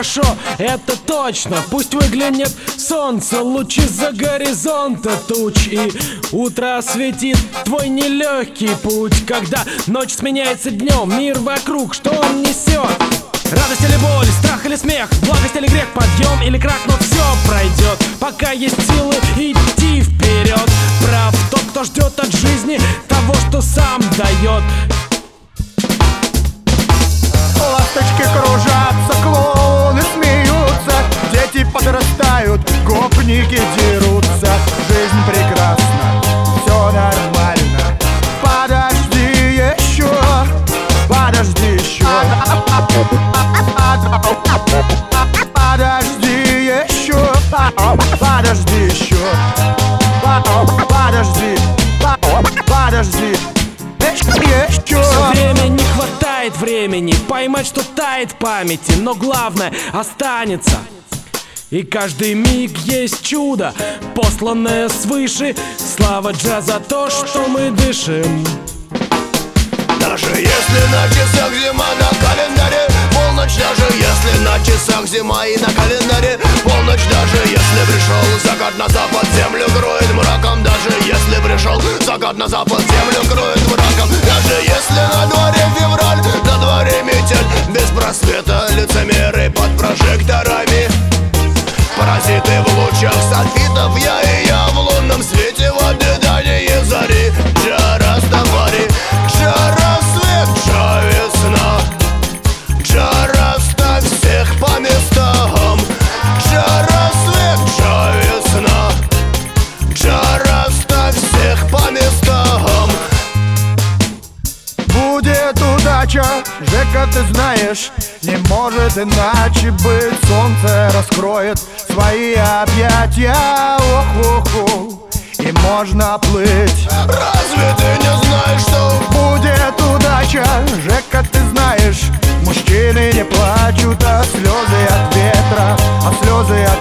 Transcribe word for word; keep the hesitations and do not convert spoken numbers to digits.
хорошо, это точно. Пусть выглянет солнце, лучи за горизонта туч, и утро осветит твой нелегкий путь. Когда ночь сменяется днем, мир вокруг, что он несет? Радость или боль, страх или смех, благость или грех, подъем или крах, но все пройдет, пока есть силы идти вперед. Прав тот, кто ждет от жизни того, что сам дает. Ласточки кружатся, клоуны смеются, дети подрастают, гопники дерутся. Жизнь прекрасна, все нормально. Подожди еще, подожди еще, подожди еще, подожди еще, подожди, подожди. Все время не хватает времени поймать, что тает в памяти, но главное останется. И каждый миг есть чудо, посланное свыше. Слава джаза за то, что мы дышим. Даже если на часах зима, на календаре полночь, даже если на часах зима и на календаре полночь, даже если пришел закат на запад, землю кроет мраком, даже если пришел закат на запад, землю кроет мраком, даже если на дворе февраль, на дворе метель, без просвета лицемеры под прожекторами, паразиты в лучах софитов, я и я в лунном свете, в ожидании зари. Джа Растафари, Джа рассвет, Джа весна, Джа расставь всех по местам. Джа рассвет, Джа весна, Джа расставь всех по местам. Будет удача, Жека, ты знаешь, не может иначе быть. Солнце раскроет свои объятия, ох-ох-ох, и можно плыть. Разве ты не знаешь, что будет удача, Жека, ты знаешь, мужчины не плачут, а слезы от ветра, а слезы